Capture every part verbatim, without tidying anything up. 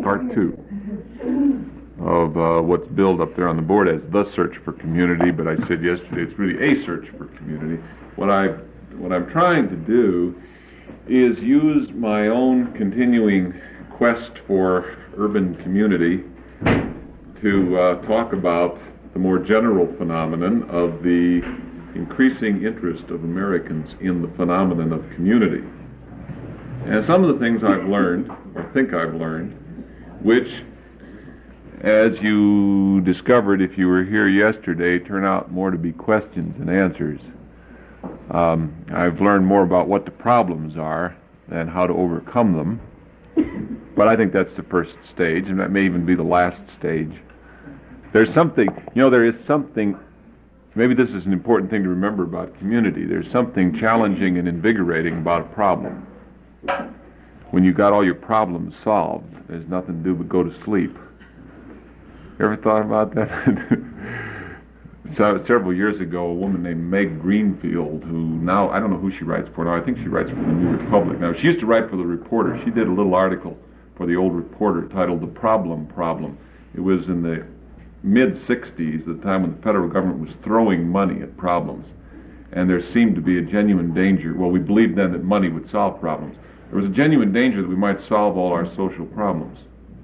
part two of uh, what's billed up there on the board as the search for community, but I said yesterday it's really a search for community. What I what I'm trying to do is use my own continuing quest for urban community to uh, talk about the more general phenomenon of the increasing interest of Americans in the phenomenon of community. And some of the things I've learned, or think I've learned, which, as you discovered if you were here yesterday, turn out more to be questions than answers. Um, I've learned more about what the problems are than how to overcome them. But I think that's the first stage, and that may even be the last stage. There's something, you know, there is something, maybe this is an important thing to remember about community. There's something challenging and invigorating about a problem. When you got all your problems solved, there's nothing to do but go to sleep. You ever thought about that? So, several years ago, a woman named Meg Greenfield, who now, I don't know who she writes for now, I think she writes for the New Republic. Now, she used to write for the Reporter. She did a little article for the old Reporter titled The Problem Problem. It was in the mid-sixties, the time when the federal government was throwing money at problems. And there seemed to be a genuine danger. Well, we believed then that money would solve problems. There was a genuine danger that we might solve all our social problems.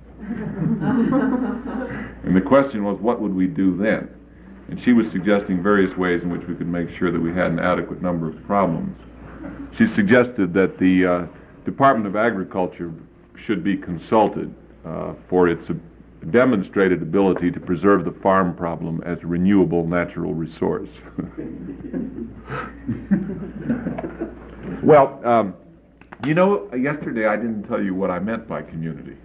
And the question was, what would we do then? And she was suggesting various ways in which we could make sure that we had an adequate number of problems. She suggested that the uh, Department of Agriculture should be consulted uh, for its uh, demonstrated ability to preserve the farm problem as a renewable natural resource. Well, um, you know, yesterday I didn't tell you what I meant by community.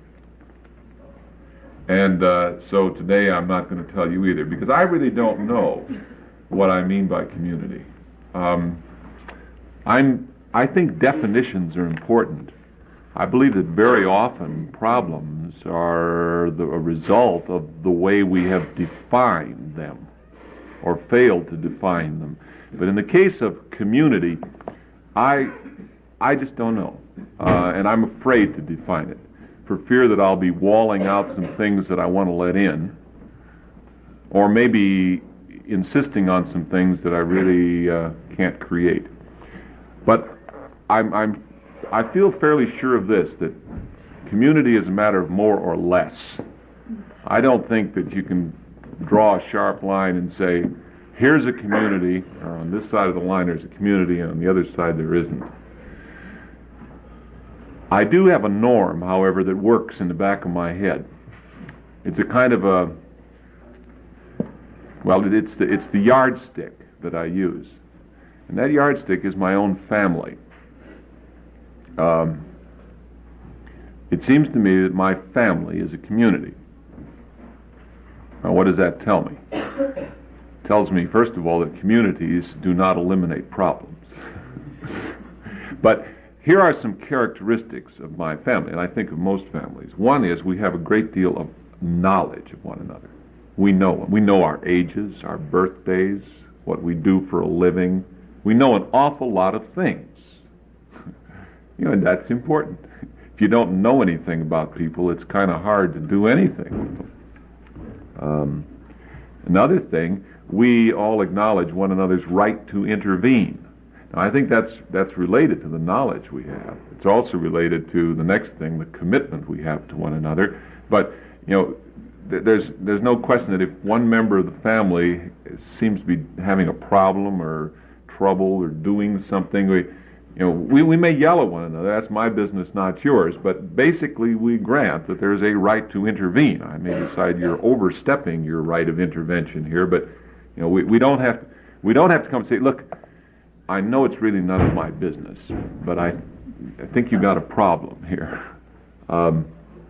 And uh, so today I'm not going to tell you either, because I really don't know what I mean by community. Um, I'm, I think definitions are important. I believe that very often problems are the, a result of the way we have defined them or failed to define them. But in the case of community, I, I just don't know, uh, and I'm afraid to define it, for fear that I'll be walling out some things that I want to let in, or maybe insisting on some things that I really uh, can't create. But I'm, I'm, I feel fairly sure of this, that community is a matter of more or less. I don't think that you can draw a sharp line and say, here's a community, or on this side of the line there's a community, and on the other side there isn't. I do have a norm, however, that works in the back of my head. It's a kind of a, well, it's the, it's the yardstick that I use. And that yardstick is my own family. Um, it seems to me that my family is a community. Now, what does that tell me? It tells me, first of all, that communities do not eliminate problems. But here are some characteristics of my family, and I think of most families. One is we have a great deal of knowledge of one another. We know we know our ages, our birthdays, what we do for a living. We know an awful lot of things. You know, and that's important. If you don't know anything about people, it's kind of hard to do anything with them. Um, another thing, we all acknowledge one another's right to intervene. Now, I think that's that's related to the knowledge we have. It's also related to the next thing, the commitment we have to one another. But, you know, th- there's there's no question that if one member of the family seems to be having a problem or trouble or doing something, we, you know, we, we may yell at one another. That's my business, not yours. But basically, we grant that there's a right to intervene. I may decide you're overstepping your right of intervention here, but, you know, we, we don't have to, we don't have to come and say, look, I know it's really none of my business, but I, I think you got a problem here. Um,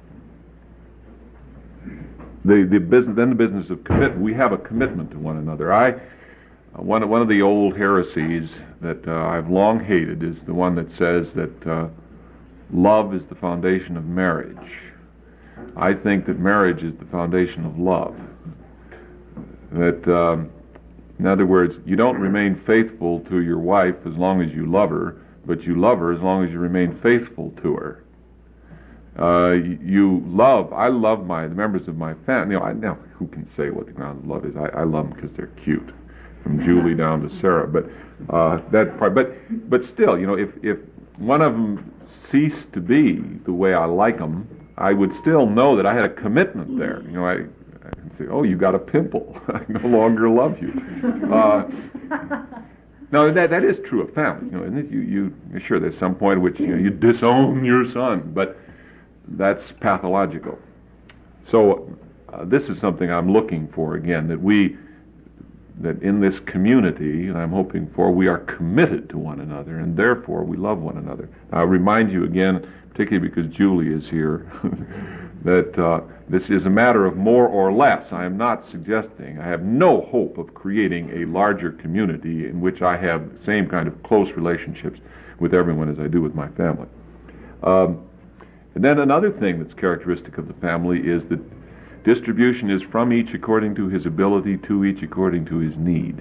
the the business, then the business of commitment. We have a commitment to one another. I, uh, one one of the old heresies that uh, I've long hated is the one that says that uh, love is the foundation of marriage. I think that marriage is the foundation of love. That. Um, In other words, you don't remain faithful to your wife as long as you love her, but you love her as long as you remain faithful to her. Uh, you love, I love my, the members of my family. You know, I, now, who can say what the ground of love is? I, I love them because they're cute, from Julie down to Sarah. But uh, that's part, but, but still, you know, if, if one of them ceased to be the way I like them, I would still know that I had a commitment there. You know, I, I can say, oh, you got a pimple. I no longer love you. Uh, no, that that is true of families. You know, and you you sure there's some point at which you know you disown your son, but that's pathological. So uh, this is something I'm looking for again, that we, that in this community, and I'm hoping for, we are committed to one another, and therefore we love one another. I'll remind you again, particularly because Julie is here, that uh, this is a matter of more or less. I am not suggesting, I have no hope of creating a larger community in which I have the same kind of close relationships with everyone as I do with my family. Um, And then another thing that's characteristic of the family is that distribution is from each according to his ability, to each according to his need.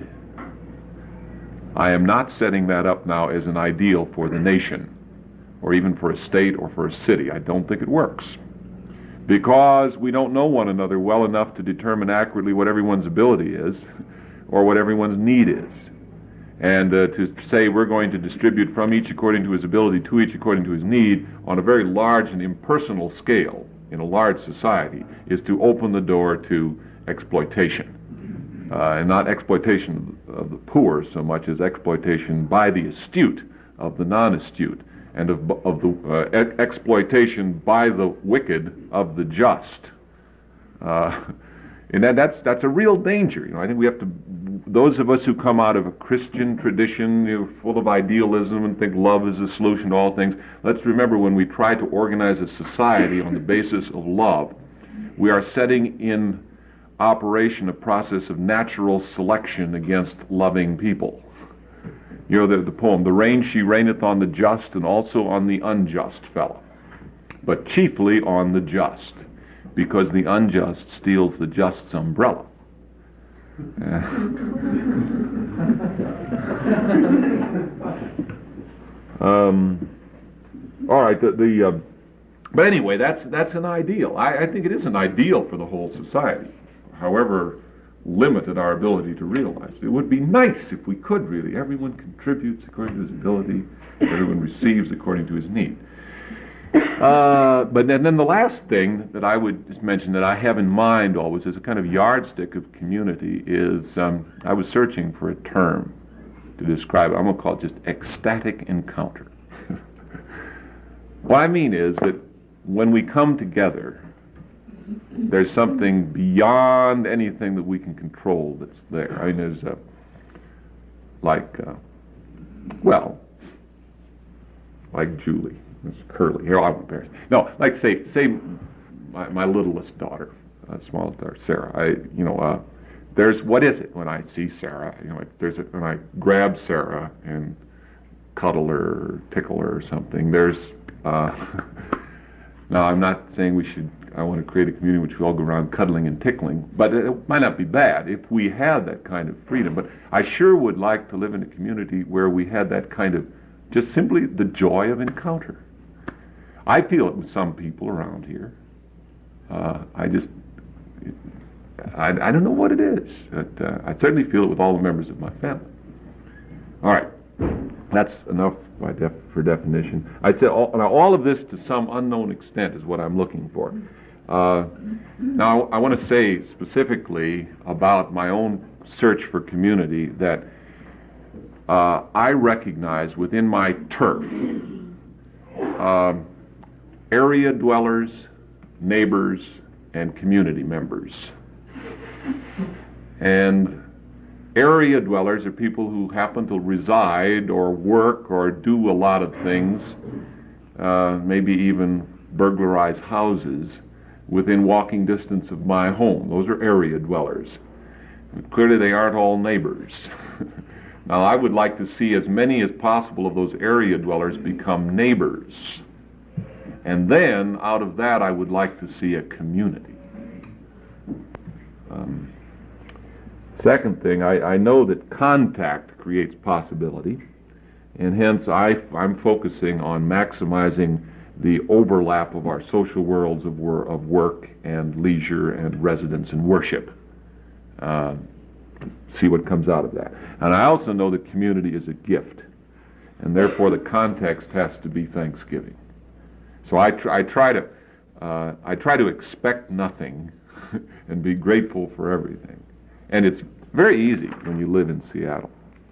I am not setting that up now as an ideal for the nation, or even for a state or for a city. I don't think it works. Because we don't know one another well enough to determine accurately what everyone's ability is, or what everyone's need is. And uh, to say we're going to distribute from each according to his ability, to each according to his need, on a very large and impersonal scale in a large society, is to open the door to exploitation. Uh, and not exploitation of the poor so much as exploitation by the astute of the non-astute, and of, of the uh, e- exploitation by the wicked of the just. Uh, and that, that's that's a real danger. You know, I think we have to. Those of us who come out of a Christian tradition, you know, full of idealism and think love is the solution to all things, let's remember when we try to organize a society on the basis of love, we are setting in operation a process of natural selection against loving people. You know, the, the poem, "The rain she raineth on the just and also on the unjust fellow, but chiefly on the just, because the unjust steals the just's umbrella." um, all right, the, the uh, but anyway, that's that's an ideal. I, I think it is an ideal for the whole society, however limited our ability to realize it. It would be nice if we could really. Everyone contributes according to his ability. Everyone receives according to his need. Uh, but then, then the last thing that I would just mention that I have in mind always as a kind of yardstick of community is um, I was searching for a term to describe it. I'm going to call it just ecstatic encounter. What I mean is that when we come together, there's something beyond anything that we can control that's there. I mean, there's a, like, uh, well, like Julie. It's curly. Here, I'm embarrassed. No, like say, say, my, my littlest daughter, uh, smallest daughter, Sarah. I, you know, uh, there's what is it when I see Sarah? You know, it, there's a, when I grab Sarah and cuddle her, or tickle her, or something. There's. Uh, now, I'm not saying we should. I want to create a community in which we all go around cuddling and tickling, but it might not be bad if we had that kind of freedom. But I sure would like to live in a community where we had that kind of, just simply the joy of encounter. I feel it with some people around here. Uh, I just, I, I don't know what it is, but uh, I certainly feel it with all the members of my family. All right, that's enough by def- for definition. I'd say all, now all of this to some unknown extent is what I'm looking for. Uh, now I want to say specifically about my own search for community that uh, I recognize within my turf um, area dwellers, neighbors, and community members. And area dwellers are people who happen to reside or work or do a lot of things, uh, maybe even burglarize houses within walking distance of my home. Those are area dwellers. And clearly they aren't all neighbors. Now I would like to see as many as possible of those area dwellers become neighbors. And then out of that I would like to see a community. Um, Second thing, I, I know that contact creates possibility, and hence I, I'm focusing on maximizing the overlap of our social worlds of, wor- of work and leisure and residence and worship. Uh, see what comes out of that. And I also know that community is a gift, and therefore the context has to be Thanksgiving. So I, tr- I try to uh, I try to expect nothing and be grateful for everything. And it's very easy when you live in Seattle.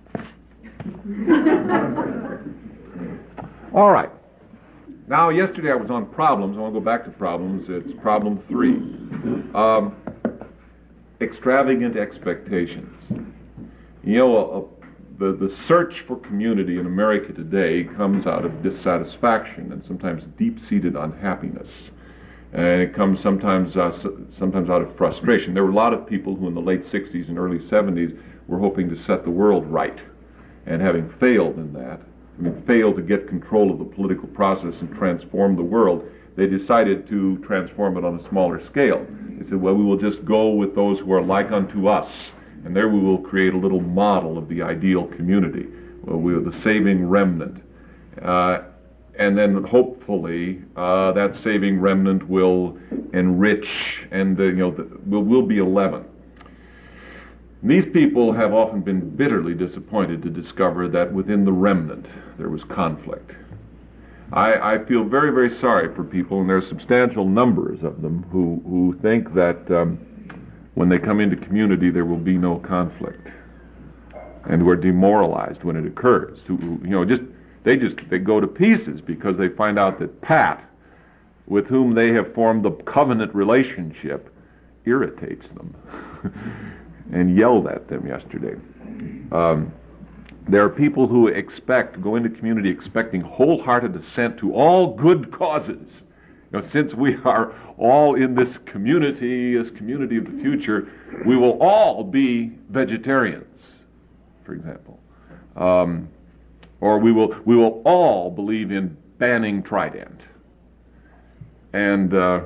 All right. Now, yesterday I was on problems. I want to go back to problems. It's problem three. Um, extravagant expectations. You know, a, a, the, the search for community in America today comes out of dissatisfaction and sometimes deep-seated unhappiness. And it comes sometimes uh, sometimes out of frustration. There were a lot of people who in the late sixties and early seventies were hoping to set the world right. And having failed in that, I mean, failed to get control of the political process and transform the world, they decided to transform it on a smaller scale. They said, well, we will just go with those who are like unto us, and there we will create a little model of the ideal community. Well, we are the saving remnant. Uh, and then hopefully uh, that saving remnant will enrich, and uh, you know, the, will will be eleven. These people have often been bitterly disappointed to discover that within the remnant there was conflict. I, I feel very, very sorry for people, and there are substantial numbers of them who, who think that um, when they come into community there will be no conflict, and who are demoralized when it occurs. Who, who, you know, just they just they go to pieces because they find out that Pat, with whom they have formed the covenant relationship, irritates them. And yelled at them yesterday. Um, there are people who expect, go into community expecting wholehearted assent to all good causes. You know, since we are all in this community, this community of the future, we will all be vegetarians, for example. Um, or we will we will all believe in banning Trident. And uh,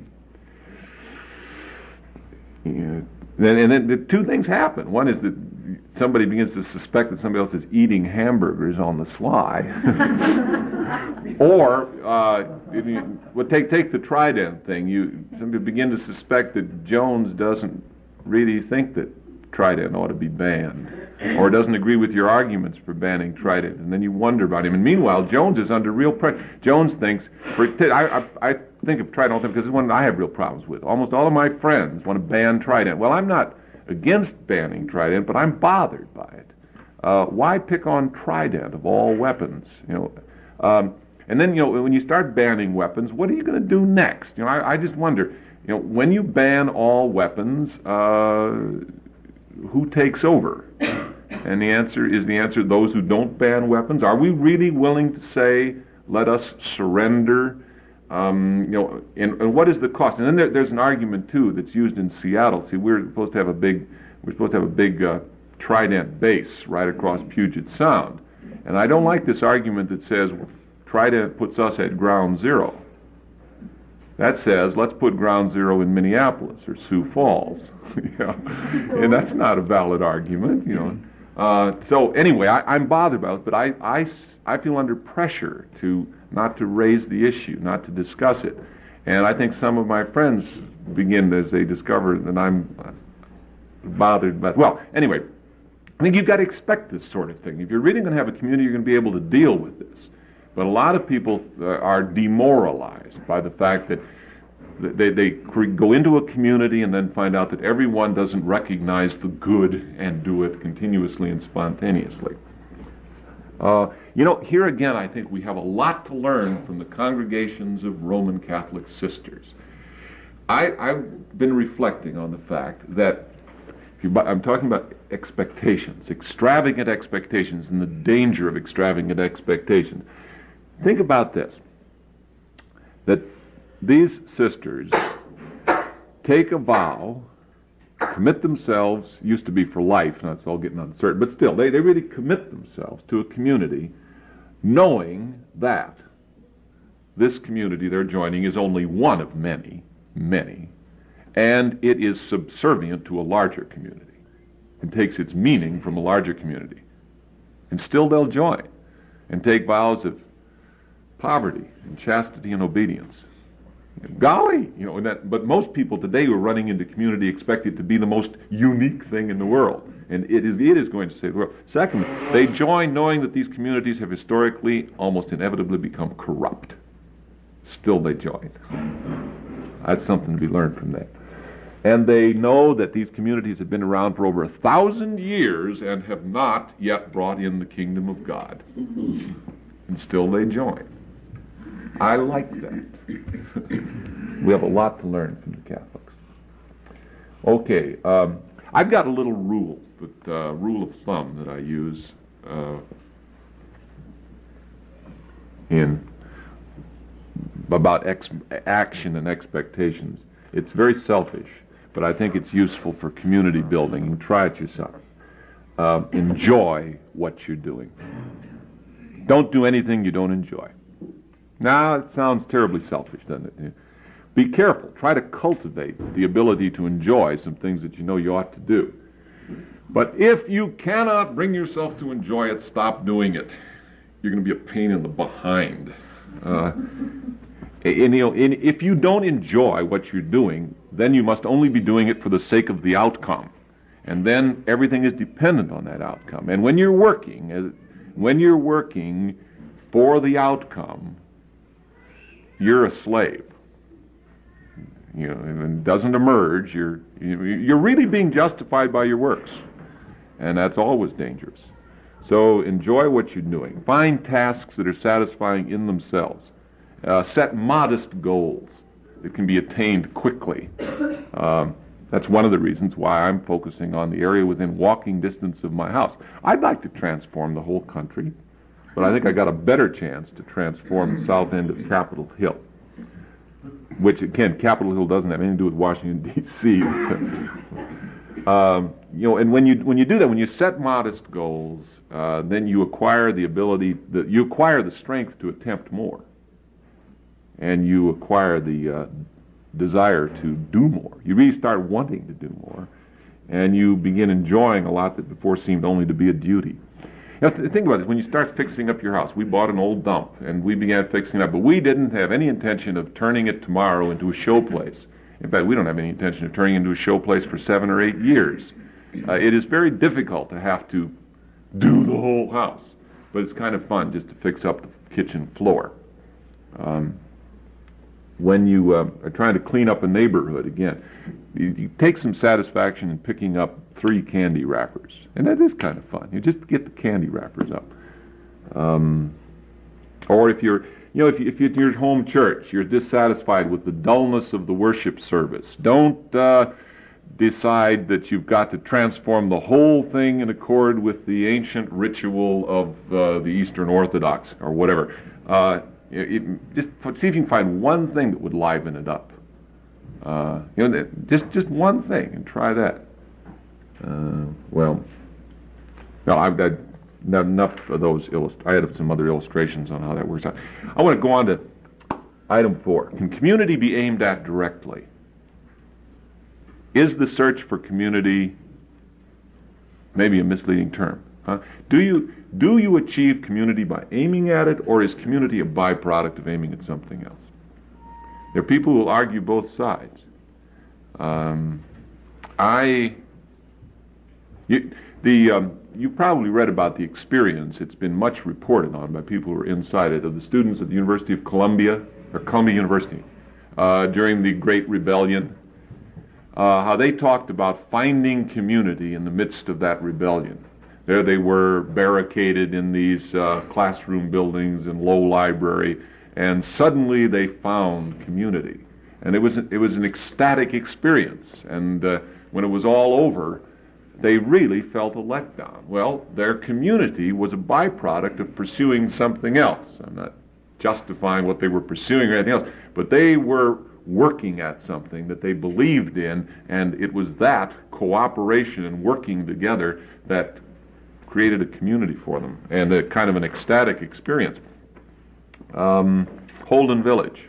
you know, Then, and then the two things happen. One is that somebody begins to suspect that somebody else is eating hamburgers on the sly. Or, uh, if you, well, take take the Trident thing. You somebody begin to suspect that Jones doesn't really think that Trident ought to be banned, or doesn't agree with your arguments for banning Trident, and then you wonder about him. And meanwhile, Jones is under real pressure. Jones thinks, for, I, I, I think of Trident all the time because it's one I have real problems with. Almost all of my friends want to ban Trident. Well, I'm not against banning Trident, but I'm bothered by it. Uh, why pick on Trident of all weapons? You know, um, and then you know when you start banning weapons, what are you going to do next? You know, I, I just wonder. You know, when you ban all weapons, uh, who takes over? And the answer is the answer, those who don't ban weapons. Are we really willing to say, let us surrender? Um, you know, and, and what is the cost? And then there, there's an argument, too, that's used in Seattle. See, we're supposed to have a big, we're supposed to have a big uh, Trident base right across Puget Sound. And I don't like this argument that says Trident puts us at ground zero. That says, let's put ground zero in Minneapolis or Sioux Falls. You know? And that's not a valid argument, you know. Uh, so anyway, I, I'm bothered about it, but I, I, I feel under pressure to not to raise the issue, not to discuss it. And I think some of my friends begin as they discover that I'm bothered by it. Well, anyway, I think you've got to expect this sort of thing. If you're really going to have a community, you're going to be able to deal with this. But a lot of people uh, are demoralized by the fact that they, they go into a community and then find out that everyone doesn't recognize the good and do it continuously and spontaneously. Uh, you know, here again, I think we have a lot to learn from the congregations of Roman Catholic sisters. I, I've been reflecting on the fact that if you, I'm talking about expectations, extravagant expectations, and the danger of extravagant expectations. Think about this, that these sisters take a vow, commit themselves, used to be for life, now it's all getting uncertain, but still, they, they really commit themselves to a community knowing that this community they're joining is only one of many, many, and it is subservient to a larger community and takes its meaning from a larger community. And still they'll join and take vows of poverty and chastity and obedience. Golly, you know, and that, but most people today who are running into community expect it to be the most unique thing in the world. And it is, it is going to save the world. Second, they join knowing that these communities have historically, almost inevitably become corrupt. Still they join. That's something to be learned from that. And they know that these communities have been around for over a thousand years and have not yet brought in the kingdom of God. And still they join. I like that. We have a lot to learn from the Catholics. Okay, um, I've got a little rule, but uh, rule of thumb that I use uh, in about ex- action and expectations. It's very selfish, but I think it's useful for community building. You can try it yourself. Uh, enjoy what you're doing. Don't do anything you don't enjoy. Now, it sounds terribly selfish, doesn't it? Be careful. Try to cultivate the ability to enjoy some things that you know you ought to do. But if you cannot bring yourself to enjoy it, stop doing it. You're going to be a pain in the behind. Uh, and, you know, and if you don't enjoy what you're doing, then you must only be doing it for the sake of the outcome. And then everything is dependent on that outcome. And when you're working, when you're working for the outcome, you're a slave. You know, and it doesn't emerge. You're you're really being justified by your works, and that's always dangerous. So enjoy what you're doing. Find tasks that are satisfying in themselves. Uh, set modest goals that can be attained quickly. Um, that's one of the reasons why I'm focusing on the area within walking distance of my house. I'd like to transform the whole country, but I think I got a better chance to transform the south end of Capitol Hill, which, again, Capitol Hill doesn't have anything to do with Washington, D C um, you know, and when you when you do that, when you set modest goals, uh, then you acquire the ability, the, you acquire the strength to attempt more, and you acquire the uh, desire to do more. You really start wanting to do more, and you begin enjoying a lot that before seemed only to be a duty. You know, think about this. When you start fixing up your house, we bought an old dump, and we began fixing it up, but we didn't have any intention of turning it tomorrow into a show place. In fact, we don't have any intention of turning it into a show place for seven or eight years. Uh, it is very difficult to have to do the whole house, but it's kind of fun just to fix up the kitchen floor. Um, when you uh, are trying to clean up a neighborhood, again, you, you take some satisfaction in picking up three candy wrappers. And that is kind of fun. You just get the candy wrappers up. Um, or if you're, you know, if, you, if you're at your home church, you're dissatisfied with the dullness of the worship service, don't uh, decide that you've got to transform the whole thing in accord with the ancient ritual of uh, the Eastern Orthodox or whatever. Uh, it, it, just see if you can find one thing that would liven it up. Uh, you know, just just one thing, and try that. Uh, well, no, I've got not enough of those. Illust- I had some other illustrations on how that works out. I want to go on to item four. Can community be aimed at directly? Is the search for community maybe a misleading term? Huh? Do you do you achieve community by aiming at it, or is community a byproduct of aiming at something else? There are people who will argue both sides. Um, I, you, the um, you probably read about the experience. It's been much reported on by people who are inside it, of the students at the University of Columbia, or Columbia University, uh, during the Great Rebellion. Uh, how they talked about finding community in the midst of that rebellion. There they were, barricaded in these uh, classroom buildings and low library, and suddenly they found community. And it was it was an ecstatic experience. And uh, when it was all over, they really felt a letdown. Well, their community was a byproduct of pursuing something else. I'm not justifying what they were pursuing or anything else, but they were working at something that they believed in, and it was that cooperation and working together that created a community for them, and a kind of an ecstatic experience. Um, Holden Village.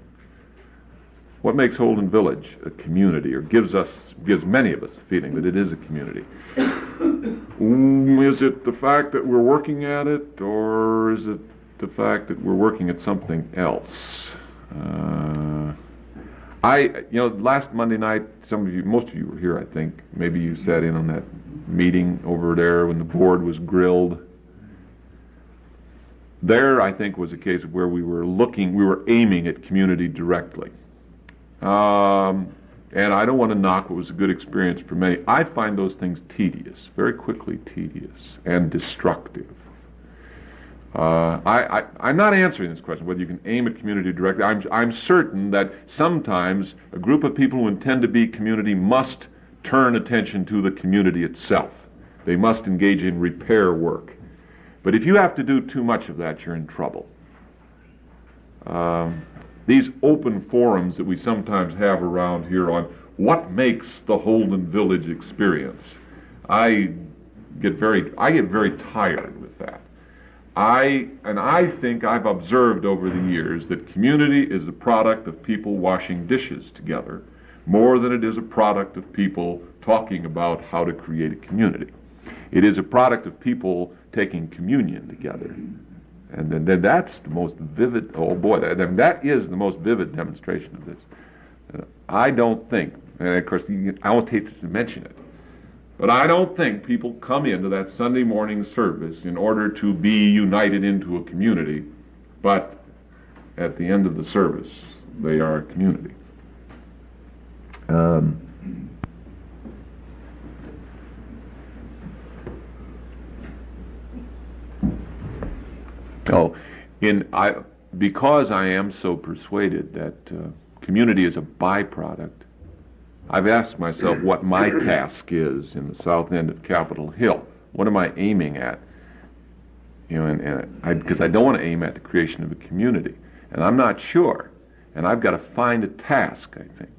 What makes Holden Village a community, or gives us, gives many of us the feeling that it is a community? Mm, is it the fact that we're working at it, or is it the fact that we're working at something else. Uh, I, you know, last Monday night, some of you, most of you were here, I think. Maybe you sat in on that meeting over there when the board was grilled. There, I think, was a case of where we were looking, we were aiming at community directly. Um, and I don't want to knock what was a good experience for many. I find those things tedious, very quickly tedious and destructive. Uh, I, I, I'm not answering this question, whether you can aim at community directly. I'm, I'm certain that sometimes a group of people who intend to be community must turn attention to the community itself. They must engage in repair work. But if you have to do too much of that, you're in trouble. Um, these open forums that we sometimes have around here on what makes the Holden Village experience, I get very, I get very tired with that. I, and I think I've observed over the years that community is the product of people washing dishes together more than it is a product of people talking about how to create a community. It is a product of people taking communion together. And then, then that's the most vivid, oh boy, that, that is the most vivid demonstration of this. Uh, I don't think, and of course you, I almost hate to mention it, but I don't think people come into that Sunday morning service in order to be united into a community, but at the end of the service, they are a community. Um, oh, in I because I am so persuaded that uh, community is a byproduct, I've asked myself what my task is in the south end of Capitol Hill. What am I aiming at? You know, and, and I, because I don't want to aim at the creation of a community, and I'm not sure, and I've got to find a task, I think.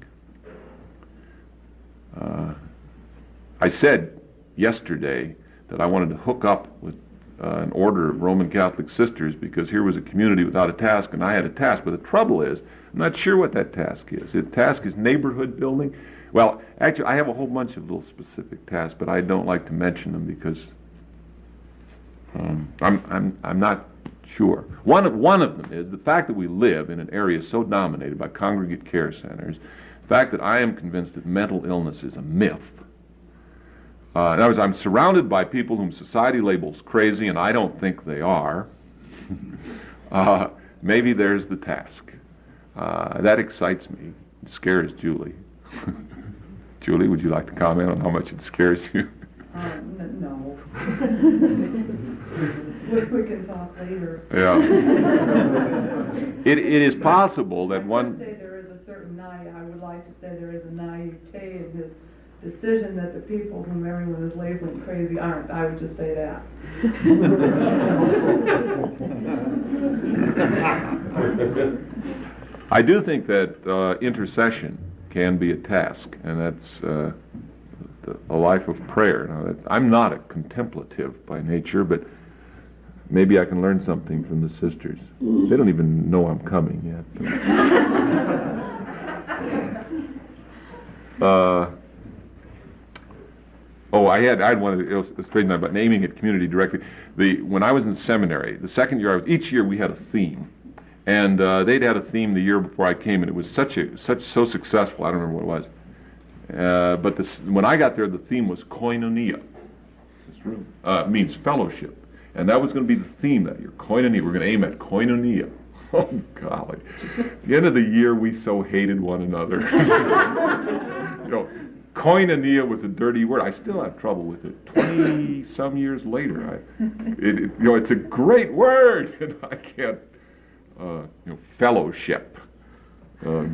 Uh, I said yesterday that I wanted to hook up with uh, an order of Roman Catholic sisters because here was a community without a task, and I had a task. But the trouble is, I'm not sure what that task is. The task is neighborhood building. Well, actually, I have a whole bunch of little specific tasks, but I don't like to mention them because um, I'm I'm I'm not sure. One of one of them is the fact that we live in an area so dominated by congregate care centers. The fact that I am convinced that mental illness is a myth. Uh, in other words, I'm surrounded by people whom society labels crazy, and I don't think they are. uh, maybe there's the task. Uh, that excites me. It scares Julie. Julie, would you like to comment on how much it scares you? Uh, n- no. we, we can talk later. Yeah. it it is possible that I one. Say there is a certain naive. I would like to say there is a naivete in his decision that the people whom everyone is labeling crazy aren't. I would just say that. I do think that uh, intercession can be a task, and that's uh, the, a life of prayer. Now, that, I'm not a contemplative by nature, but maybe I can learn something from the sisters. They don't even know I'm coming yet. So. uh, oh, I had I had one illustrate that about naming it community directly. The when I was in seminary, the second year I was, each year we had a theme. And uh, they'd had a theme the year before I came, and it was such a such so successful. I don't remember what it was, uh, but this, when I got there, the theme was koinonia. It's true. Uh, it means fellowship, and that was going to be the theme that year. Koinonia. We're going to aim at koinonia. Oh golly! At the end of the year, we so hated one another. You know, koinonia was a dirty word. I still have trouble with it. Twenty some years later, I, it, it, you know, it's a great word, and I can't. Uh, you know, fellowship. Uh,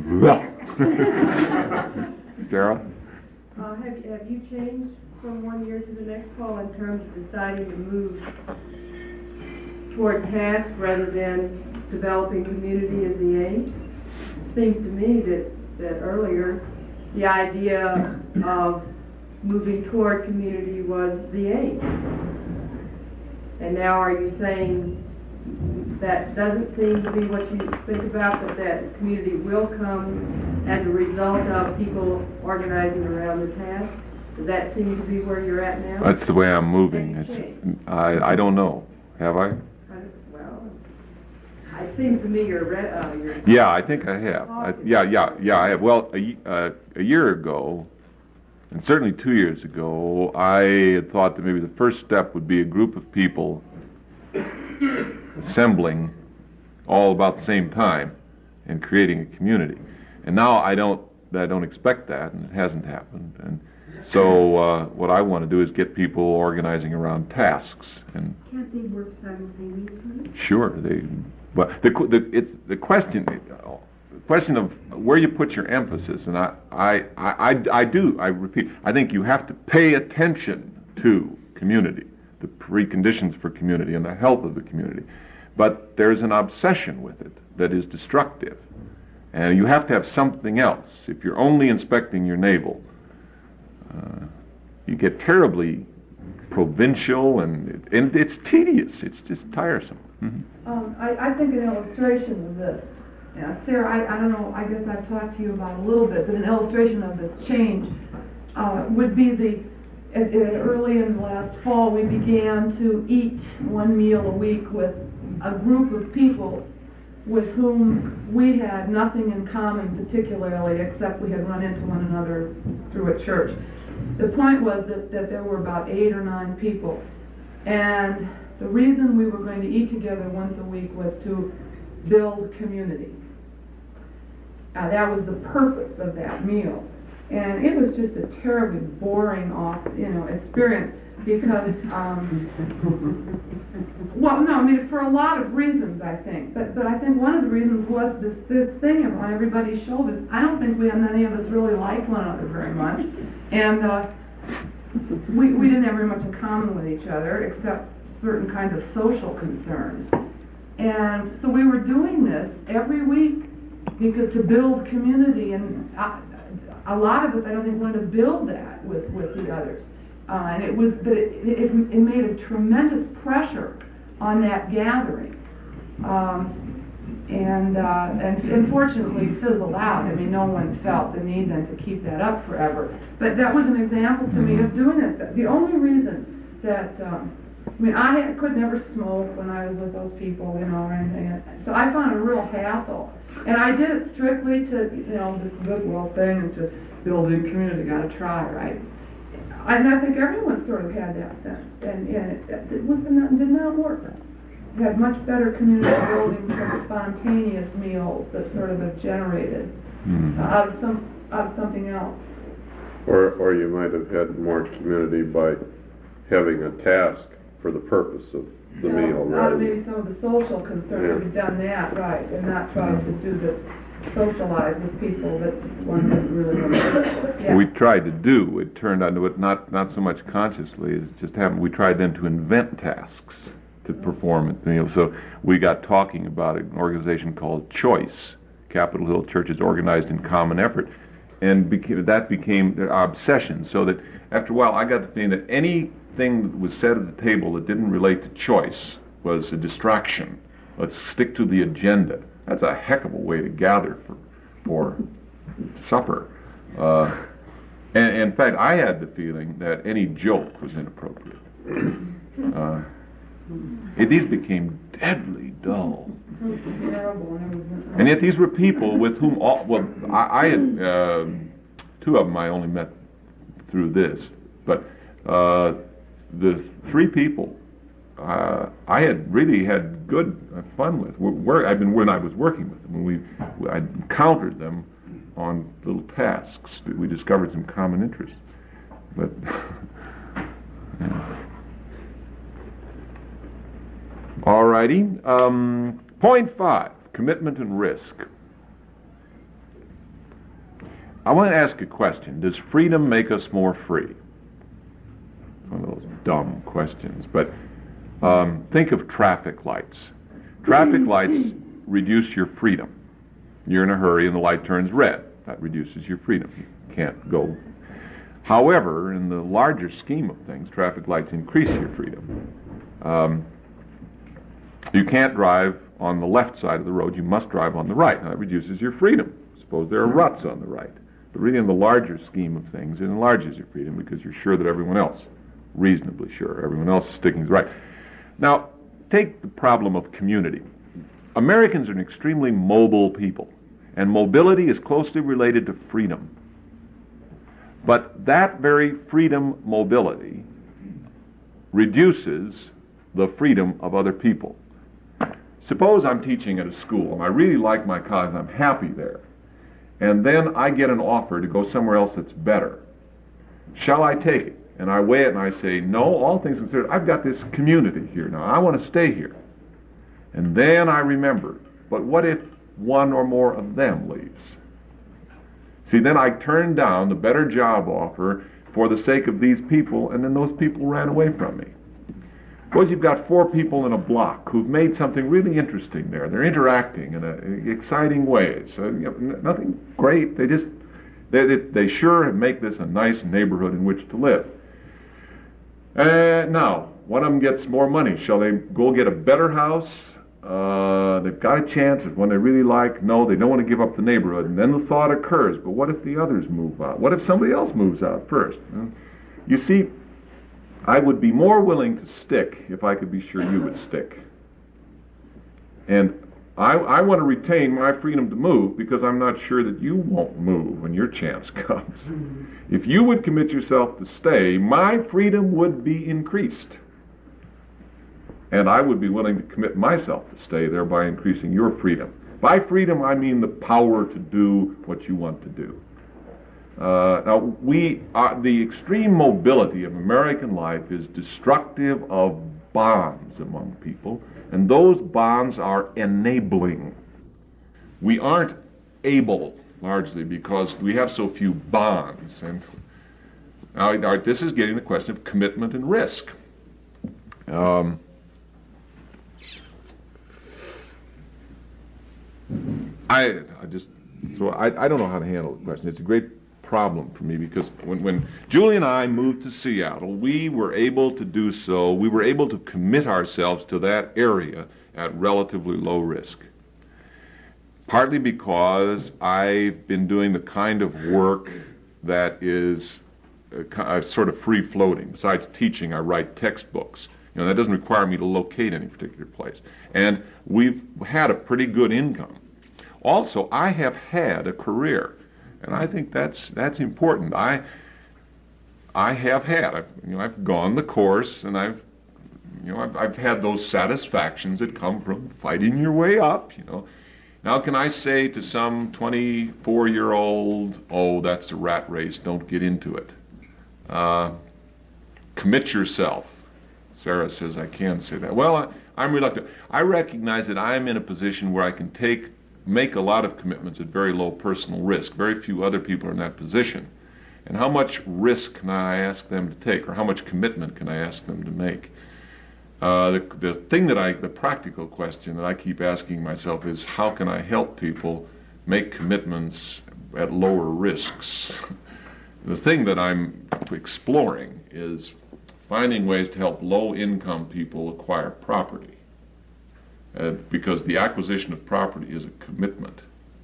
Sarah? Uh, have, have you changed from one year to the next, Paul, in terms of deciding to move toward task rather than developing community as the aim? It seems to me that, that earlier the idea of moving toward community was the aim. And now are you saying that doesn't seem to be what you think about, but that community will come as a result of people organizing around the task? Does that seem to be where you're at now? That's the way I'm moving. It's, I, I don't know. Have I? Well, It seems to me you're, re- uh, you're. Yeah, I think I have. I, yeah, yeah, yeah, I have. Well, a, y- uh, a year ago, and certainly two years ago, I had thought that maybe the first step would be a group of people assembling all about the same time and creating a community. And now I don't, I don't expect that, and it hasn't happened. And so uh, what I want to do is get people organizing around tasks. And can't they work simultaneously? Sure, they. But the, the it's the question, the question of where you put your emphasis, and I, I, I, I do. I repeat. I think you have to pay attention to community, the preconditions for community, and the health of the community. But there's an obsession with it that is destructive, and you have to have something else. If you're only inspecting your navel, uh, you get terribly provincial, and, it, and it's tedious. It's just tiresome. Mm-hmm. Um, I, I think an illustration of this, yeah, Sarah, I, I don't know, I guess I've talked to you about a little bit, but an illustration of this change uh, would be the, at, at early in the last fall, we began to eat one meal a week with a group of people with whom we had nothing in common particularly, except we had run into one another through a church. The point was that, that there were about eight or nine people, and the reason we were going to eat together once a week was to build community. Uh, that was the purpose of that meal. And it was just a terribly boring off, you know, experience because, um, well, no, I mean, for a lot of reasons, I think. But but I think one of the reasons was this, this thing on everybody's shoulders. I don't think we, any of us really liked one another very much. And uh, we, we didn't have very much in common with each other, except certain kinds of social concerns. And so we were doing this every week because to build community, and I, a lot of us, I don't think, wanted to build that with, with the others. Uh, and it was, but it, it, it made a tremendous pressure on that gathering. Um, and, uh, and unfortunately fizzled out. I mean, no one felt the need then to keep that up forever. But that was an example to me of doing it. The only reason that, um, I mean, I had, could never smoke when I was with those people, you know, or anything. So I found it a real hassle. And I did it strictly to, you know, this goodwill thing and to building community, gotta try, right? And I think everyone sort of had that sense. And, and it, it was not, did not work. We had much better community building from spontaneous meals that sort of have generated mm-hmm. uh, out of some out of something else. Or, or you might have had more community by having a task for the purpose of the you know, meal, out right? of maybe some of the social concerns, Yeah. we've done that, right, and not tried to do this, socialize with people that one didn't really know. Yeah. We tried to do, it turned out to it not, not so much consciously as just happened. We tried then to invent tasks to perform it. You know, so we got talking about an organization called Choice. Capitol Hill churches organized in common effort, and beca- that became our obsession. So that after a while, I got the feeling that anything that was said at the table that didn't relate to choice was a distraction. Let's stick to the agenda. That's a heck of a way to gather for for supper. Uh, and, and in fact, I had the feeling that any joke was inappropriate. Uh, it, these became deadly dull. And yet these were people with whom all, well, I, I had, uh, two of them I only met through this, but uh, the three people uh, I had really had good fun with. Where, I've been when I was working with them, when we, I encountered them on little tasks, we discovered some common interests. But yeah. All righty. Um, point five, commitment and risk. I want to ask a question. Does freedom make us more free? It's one of those dumb questions, but um, think of traffic lights. Traffic lights reduce your freedom. You're in a hurry and the light turns red. That reduces your freedom. You can't go. However, in the larger scheme of things, traffic lights increase your freedom. Um, You can't drive on the left side of the road. You must drive on the right. Now, that reduces your freedom. Suppose there are ruts on the right. But really, in the larger scheme of things, it enlarges your freedom because you're sure that everyone else, reasonably sure, everyone else is sticking to the right. Now, take the problem of community. Americans are an extremely mobile people, and mobility is closely related to freedom. But that very freedom mobility reduces the freedom of other people. Suppose I'm teaching at a school, and I really like my college, and I'm happy there, and then I get an offer to go somewhere else that's better. Shall I take it? And I weigh it and I say, no, all things considered, I've got this community here now. I want to stay here. And then I remember, but what if one or more of them leaves? See, then I turned down the better job offer for the sake of these people, and then those people ran away from me. Suppose you've got four people in a block who've made something really interesting there. They're interacting in, a, in exciting ways. So, you know, nothing great. They just, they, they, they sure make this a nice neighborhood in which to live. Uh, now, one of them gets more money. Shall they go get a better house? Uh, they've got a chance. If one they really like, no, they don't want to give up the neighborhood. And then the thought occurs, but what if the others move out? What if somebody else moves out first? You see, I would be more willing to stick if I could be sure you would stick. And I, I want to retain my freedom to move because I'm not sure that you won't move when your chance comes. Mm-hmm. If you would commit yourself to stay, my freedom would be increased. And I would be willing to commit myself to stay, thereby increasing your freedom. By freedom, I mean the power to do what you want to do. Uh, now, we are, the extreme mobility of American life is destructive of bonds among people, and those bonds are enabling. We aren't able, largely, because we have so few bonds. And now, now this is getting the question of commitment and risk. Um, I, I just, so I, I don't know how to handle the question. It's a great problem for me because when, when Julie and I moved to Seattle, we were able to do so, we were able to commit ourselves to that area at relatively low risk. Partly because I've been doing the kind of work that is uh, sort of free-floating. Besides teaching, I write textbooks. You know, that doesn't require me to locate any particular place. And we've had a pretty good income. Also, I have had a career. And I think that's that's important. I I have had, I've, you know, I've gone the course, and I've, you know, I've, I've had those satisfactions that come from fighting your way up. You know, now can I say to some twenty-four-year-old, oh, that's a rat race, don't get into it. Uh, commit yourself. Sarah says I can say that. Well, I, I'm reluctant. I recognize that I'm in a position where I can take. make a lot of commitments at very low personal risk. Very few other people are in that position. And how much risk can I ask them to take, or how much commitment can I ask them to make? Uh, the, the thing that I, the practical question that I keep asking myself is, how can I help people make commitments at lower risks? The thing that I'm exploring is finding ways to help low-income people acquire property. Uh, because the acquisition of property is a commitment.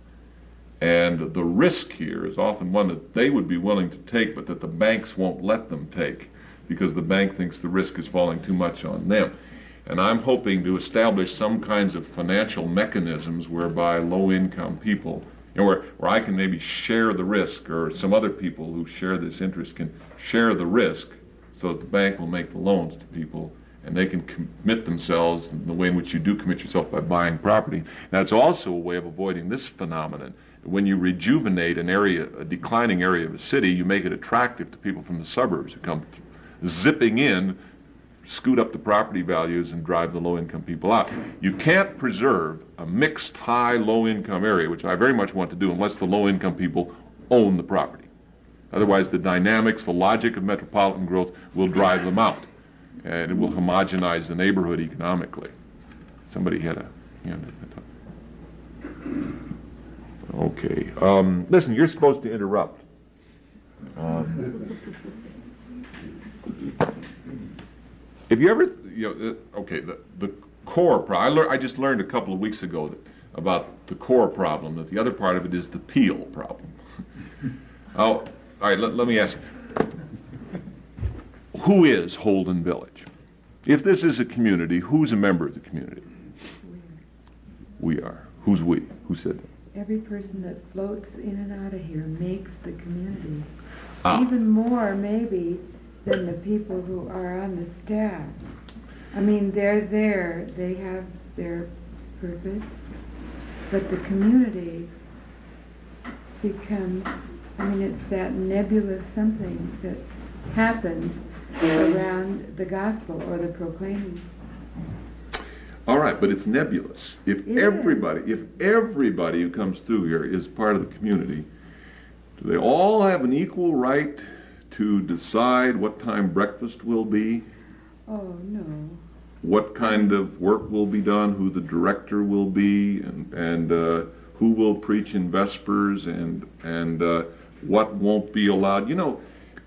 And the risk here is often one that they would be willing to take, but that the banks won't let them take, because the bank thinks the risk is falling too much on them. And I'm hoping to establish some kinds of financial mechanisms whereby low-income people, you know, where, where I can maybe share the risk, or some other people who share this interest can share the risk, so that the bank will make the loans to people, and they can commit themselves in the way in which you do commit yourself by buying property. Now, it's also a way of avoiding this phenomenon. When you rejuvenate an area, a declining area of a city, you make it attractive to people from the suburbs who come th- zipping in, scoot up the property values, and drive the low-income people out. You can't preserve a mixed high, low-income area, which I very much want to do, unless the low-income people own the property. Otherwise, the dynamics, the logic of metropolitan growth will drive them out. And it will homogenize the neighborhood economically. Somebody had a hand. Okay. Um, listen, you're supposed to interrupt. Um, if you ever, you know, uh, okay, the, the core problem, I, lear- I just learned a couple of weeks ago that, about the core problem, that the other part of it is the Peel problem. Oh, all right, let, let me ask you. Who is Holden Village? If this is a community, who's a member of the community? We are. Who's we? Who said that? Every person that floats in and out of here makes the community. Ah. Even more, maybe, than the people who are on the staff. I mean, they're there, they have their purpose, but the community becomes, I mean, it's that nebulous something that happens around the gospel or the proclaiming. All right, but it's nebulous. If It everybody, if everybody who comes through here is part of the community, do they all have an equal right to decide what time breakfast will be, Oh, no. what kind of work will be done, who the director will be, and, and uh, who will preach in Vespers, and, and uh, what won't be allowed? You know,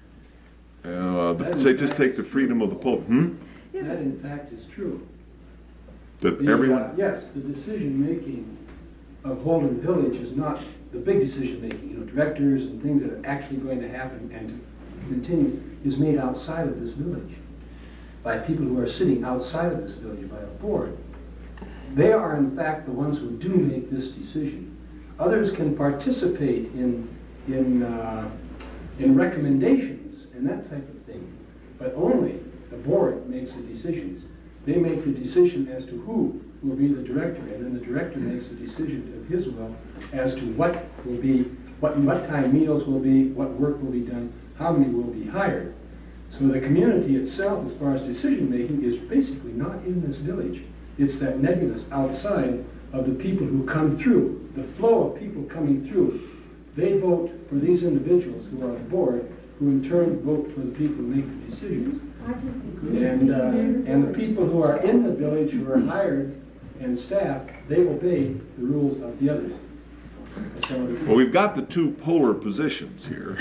uh, the, say, just take the freedom of the pulpit. Hmm? That in fact is true. That The, uh, everyone... Yes, the decision-making of Holden Village is not the big decision-making, you know, directors and things that are actually going to happen and to continue, is made outside of this village by people who are sitting outside of this village by a board. They are in fact the ones who do make this decision. Others can participate in, in, uh, in recommendations and that type of thing, but only the board makes the decisions. They make the decision as to who will be the director, and then the director makes a decision of his will as to what will be, what, what time meals will be, what work will be done, how many will be hired. So the community itself, as far as decision-making, is basically not in this village. It's that nebulous outside of the people who come through, the flow of people coming through. They vote for these individuals who are on the board, who in turn vote for the people who make the decisions. I disagree. And, uh, and the people who are in the village, who are hired and staffed, they obey the rules of the others. Well, we've got the two polar positions here.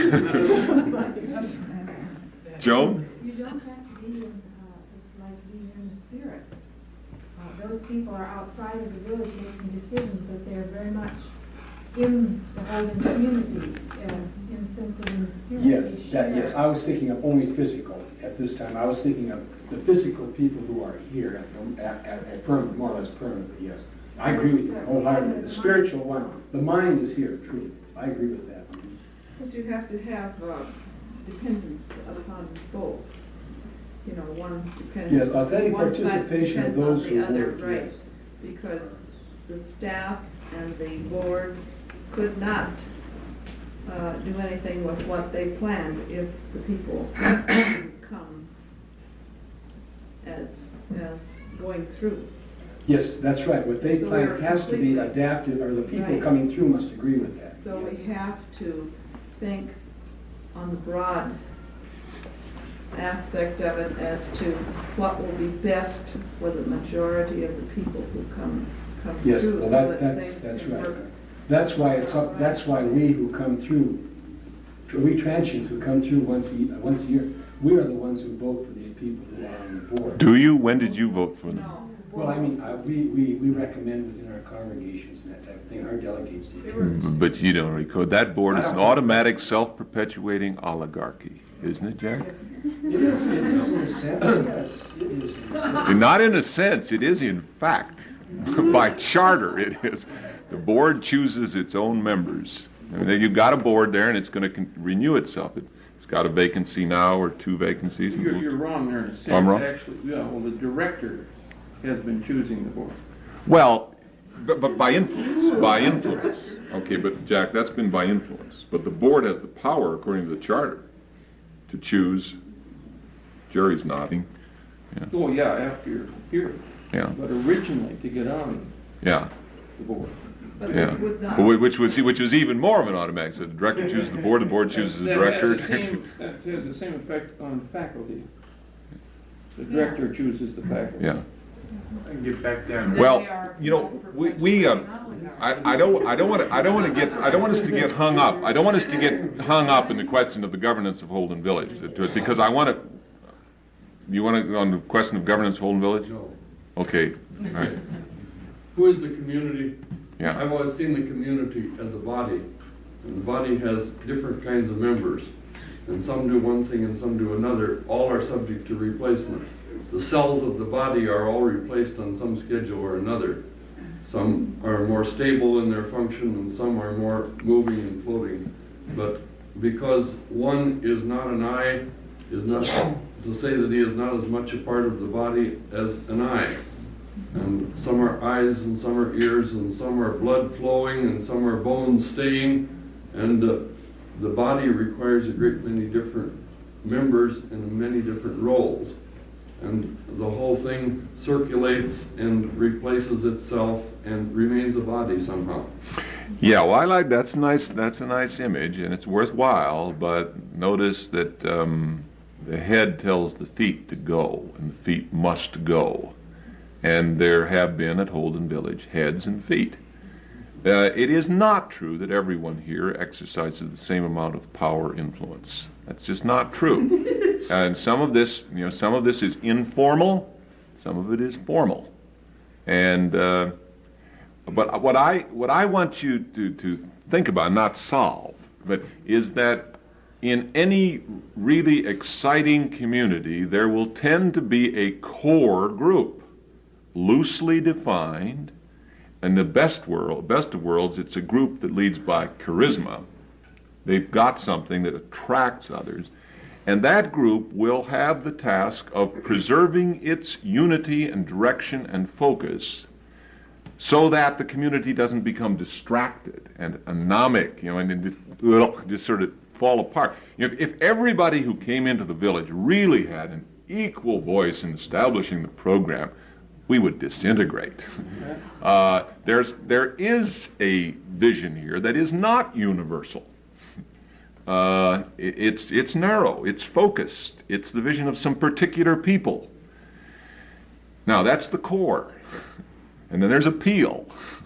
Joan? You don't have to be in, uh, it's like being in the spirit. Uh, those people are outside of the village making decisions, but they're very much in the Holden community, uh, in the sense of in the spirit. Yes, They that, share. yes, I was thinking of only physical at this time. I was thinking of the physical people who are here at, at, at, at permanent, more or less permanently, yes. I agree with you wholeheartedly. The spiritual one, the mind is here, truly. I agree with that. But you have to have uh, dependence upon both. You know, one depends. Yes, authentic one side participation of depends on those the who other, work, right? yes. Because the staff and the board could not uh, do anything with what they planned if the people didn't come as as going through. Yes, that's right. What they So plan we're has to be completely- adapted, or the people Right. coming through must agree with that. So Yes. we have to think on the broad aspect of it as to what will be best for the majority of the people who come come Yes, through. well, so that, that that's, things that's can right. work. That's why it's up, that's why we who come through, we transients who come through once a, ye- once a year, we are the ones who vote for the people who are on the board. Do you? When did you vote for them? No. Well, I mean, uh, we, we, we recommend within our congregations and that type of thing, our delegates do. They were- But you don't recall. That board is an automatic, self-perpetuating oligarchy, isn't it, Jack? It is, it is in a sense, yes, it is in a sense. And not in a sense, it is in fact. By charter, it is. The board chooses its own members. I mean, you've got a board there, and it's going to renew itself. It, it's got a vacancy now, or two vacancies. and You're, we'll- you're wrong there in a sense. I'm wrong? Actually, yeah, well, the director has been choosing the board. Well, but, but by influence, by influence. Okay, but Jack, that's been by influence. But the board has the power, according to the charter, to choose. Jerry's nodding. Oh, yeah, after you're here. Yeah, But originally, to get on yeah, the board. But yeah. this would not. But whi- which was which was even more of an automatic. So the director chooses the board, the board chooses the That director. has the same- That has the same effect on faculty. The director chooses the faculty. Yeah. I can get back down. Well, you know, we, we uh, I, I don't, I don't want to, I don't want to get, I don't want us to get hung up. I don't want us to get hung up in the question of the governance of Holden Village, because I want to. You want to on the question of governance of Holden Village? No. Okay, all right, Who is the community? yeah, I've always seen the community as a body, and the body has different kinds of members, and some do one thing and some do another. All are subject to replacement. The cells of the body are all replaced on some schedule or another. Some are more stable in their function and some are more moving and floating. But because one is not an eye, is not to say that he is not as much a part of the body as an eye. And some are eyes and some are ears and some are blood flowing and some are bones staying. And uh, the body requires a great many different members and many different roles. And the whole thing circulates and replaces itself and remains a body somehow. Yeah, well, I like that's nice. That's a nice image, and it's worthwhile. But notice that um, the head tells the feet to go, and the feet must go. And there have been at Holden Village heads and feet. Uh, it is not true that everyone here exercises the same amount of power influence. That's just not true. And some of this, you know, some of this is informal, some of it is formal. And uh, but what I what I want you to to think about, not solve, but is that in any really exciting community, there will tend to be a core group, loosely defined. In the best world, best of worlds, it's a group that leads by charisma. They've got something that attracts others. And that group will have the task of preserving its unity and direction and focus so that the community doesn't become distracted and anomic, you know, and just, ugh, just sort of fall apart. You know, if everybody who came into the village really had an equal voice in establishing the program, we would disintegrate. Uh, there's, there is a vision here that is not universal. Uh, it, it's, it's narrow, it's focused, it's the vision of some particular people. Now that's the core. And then there's appeal.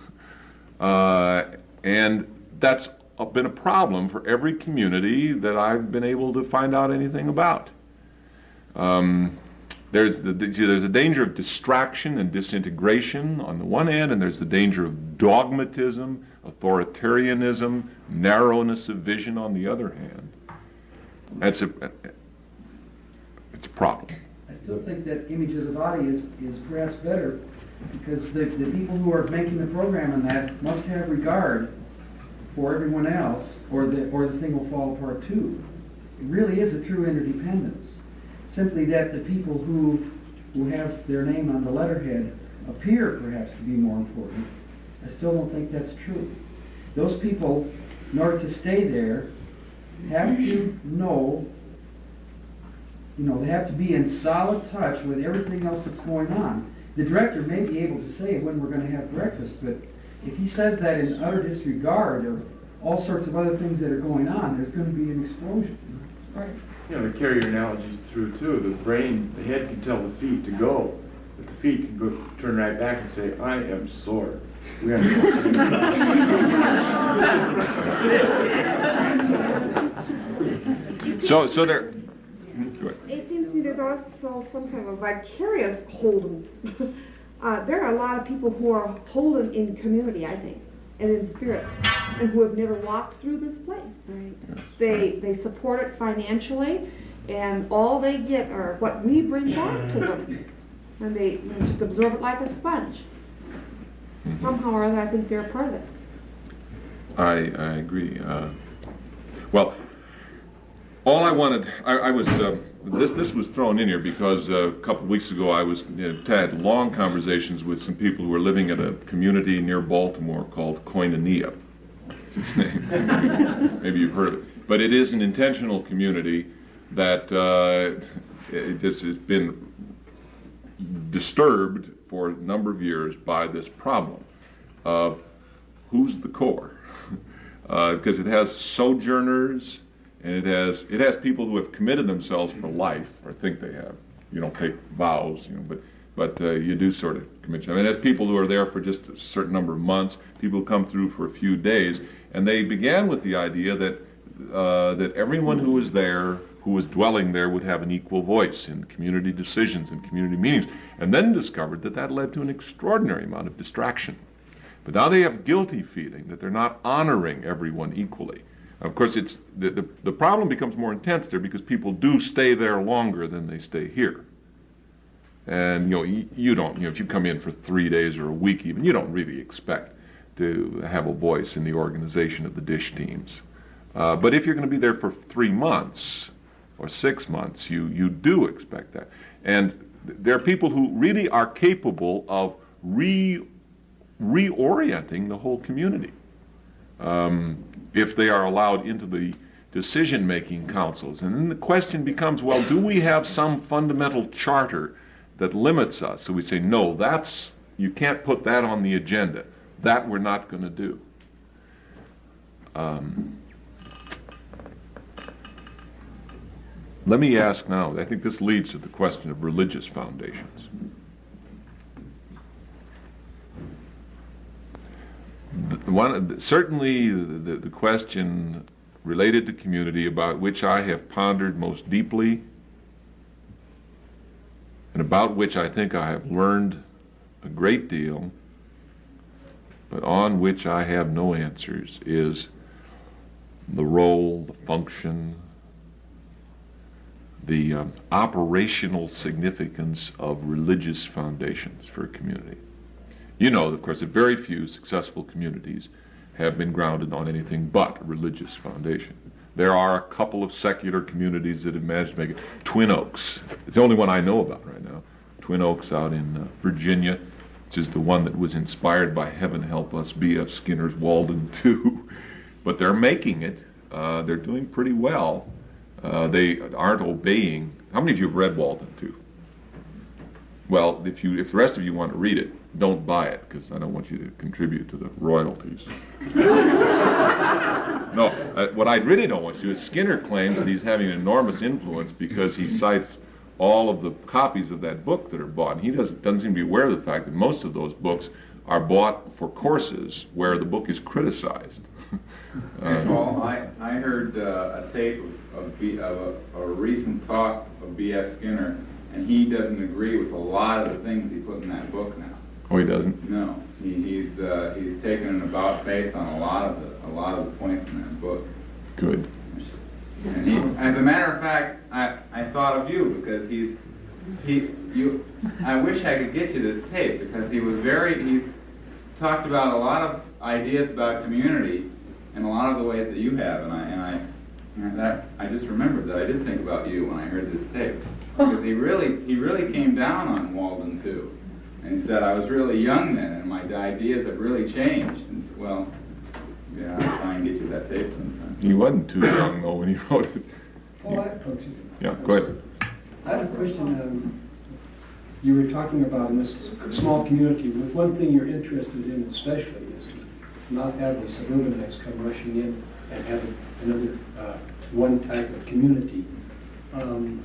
Uh, and that's been a problem for every community that I've been able to find out anything about. Um, There's, the, there's a danger of distraction and disintegration on the one hand, and there's the danger of dogmatism, authoritarianism, narrowness of vision on the other hand. That's a, it's a problem. I still think that image of the body is, is perhaps better, because the, the people who are making the program on that must have regard for everyone else, or the, or the thing will fall apart too. It really is a true interdependence. Simply that the people who who have their name on the letterhead appear perhaps to be more important. I still don't think that's true. Those people, in order to stay there, have to know, you know, they have to be in solid touch with everything else that's going on. The director may be able to say when we're going to have breakfast, but if he says that in utter disregard of all sorts of other things that are going on, there's going to be an explosion. Right. You know, to carry your analogy through too, the brain, the head can tell the feet to go, but the feet can go turn right back and say, I am sore. We are So, so there. It seems to me there's also some kind of a vicarious Holden. uh, there are a lot of people who are Holden in community, I think, and in spirit, and who have never walked through this place. Right. They they support it financially, and all they get are what we bring back to them, and they, they just absorb it like a sponge. Somehow or other, I think they're a part of it. I, I agree. Uh, well, all I wanted, I, I was, uh, this this was thrown in here because uh, a couple of weeks ago I was you know, had long conversations with some people who were living in a community near Baltimore called Koinonia. It's its name. Maybe you've heard of it. But it is an intentional community that uh, it, this has been disturbed for a number of years by this problem of who's the core. Because uh, it has sojourners, and it has it has people who have committed themselves for life, or think they have. You don't take vows, you know, but but uh, you do sort of commit. I mean, there's people who are there for just a certain number of months. People who come through for a few days, and they began with the idea that uh, that everyone who was there, who was dwelling there, would have an equal voice in community decisions and community meetings, and then discovered that that led to an extraordinary amount of distraction. But now they have guilty feeling that they're not honoring everyone equally. Of course, it's the, the, the problem becomes more intense there because people do stay there longer than they stay here. And, you know, you, you don't, you know, if you come in for three days or a week even, you don't really expect to have a voice in the organization of the dish teams. Uh, but if you're going to be there for three months or six months, you, you do expect that. And th- there are people who really are capable of re, reorienting the whole community. Um, if they are allowed into the decision-making councils. And then the question becomes, well, do we have some fundamental charter that limits us? So we say, no, that's, you can't put that on the agenda. That we're not going to do. Um, let me ask now, I think this leads to the question of religious foundations. The one, certainly the, the question related to community about which I have pondered most deeply and about which I think I have learned a great deal, but on which I have no answers, is the role, the function, the um, operational significance of religious foundations for a community. You know, of course, that very few successful communities have been grounded on anything but a religious foundation. There are a couple of secular communities that have managed to make it. Twin Oaks, it's the only one I know about right now. Twin Oaks out in uh, Virginia, which is the one that was inspired by, heaven help us, B F Skinner's Walden two. But they're making it. Uh, they're doing pretty well. Uh, they aren't obeying. How many of you have read Walden two? Well, if you, if the rest of you want to read it, don't buy it, because I don't want you to contribute to the royalties. No, uh, what I really don't want you to do is Skinner claims that he's having an enormous influence because he cites all of the copies of that book that are bought. And he doesn't, doesn't seem to be aware of the fact that most of those books are bought for courses where the book is criticized. uh, Paul, I, I heard uh, a tape of, of, B, of a, a recent talk of B F Skinner, and he doesn't agree with a lot of the things he put in that book now. Oh, he doesn't? No, he, he's uh, he's taken an about face on a lot of the a lot of the points in that book. Good. And he, as a matter of fact, I, I thought of you because he's he you. I wish I could get you this tape because he was very he talked about a lot of ideas about community in a lot of the ways that you have, and I and I and that I just remembered that I did think about you when I heard this tape because he really he really came down on Walden too. And he said, I was really young then, and my ideas have really changed. And said, well, yeah, I'll try and get you that tape sometime. He wasn't too young, though, when he wrote it. Oh, I, oh, yeah, go ahead. I have a question. Um, you were talking about in this small community, with one thing you're interested in especially is to not have the suburbanites come rushing in and have another uh, one type of community. Um,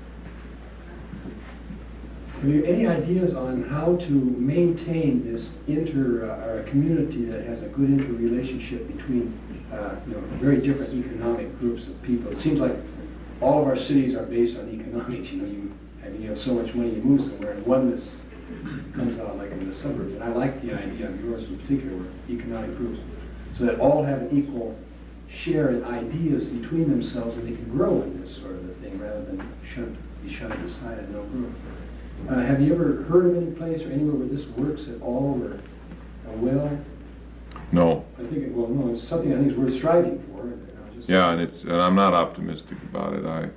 Have you any ideas on how to maintain this inter, uh, or a community that has a good interrelationship between, uh, you know, very different economic groups of people? It seems like all of our cities are based on economics. You know, you, I mean, you have so much money, you move somewhere, and oneness comes out like in the suburbs. And I like the idea of yours in particular, where economic groups, so that all have an equal share in ideas between themselves, and they can grow in this sort of a thing rather than shunned, be shunned aside and no growth. Uh, have you ever heard of any place or anywhere where this works at all, or uh, well? No. I think it, well, no, it's something I think is worth striving for. You know, just yeah, and it's and I'm not optimistic about it. I.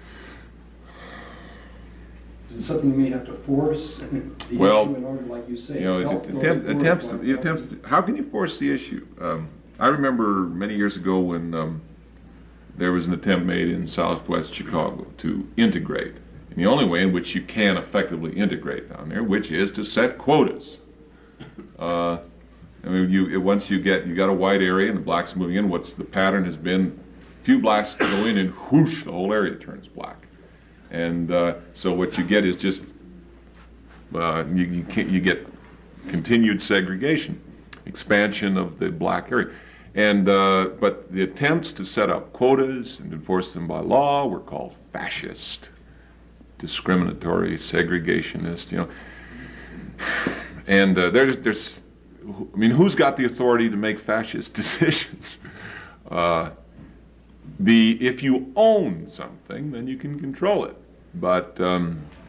Is it something you may have to force the well, issue in order, like you say, you know, help it, those attempt, who are attempts to, like attempts to, how can you force the issue? Um, I remember many years ago when um, there was an attempt made in Southwest Chicago to integrate. And the only way in which you can effectively integrate down there, which is to set quotas. Uh, I mean, you once you get you got a white area and the blacks moving in. What's the pattern has been? Few blacks go in and whoosh, the whole area turns black. And uh, so what you get is just uh, you you, can't, you get continued segregation, expansion of the black area. And uh, but the attempts to set up quotas and enforce them by law were called fascist. Discriminatory, segregationist, you know, and uh, there's, there's, I mean, who's got the authority to make fascist decisions? Uh, the if you own something, then you can control it. But um,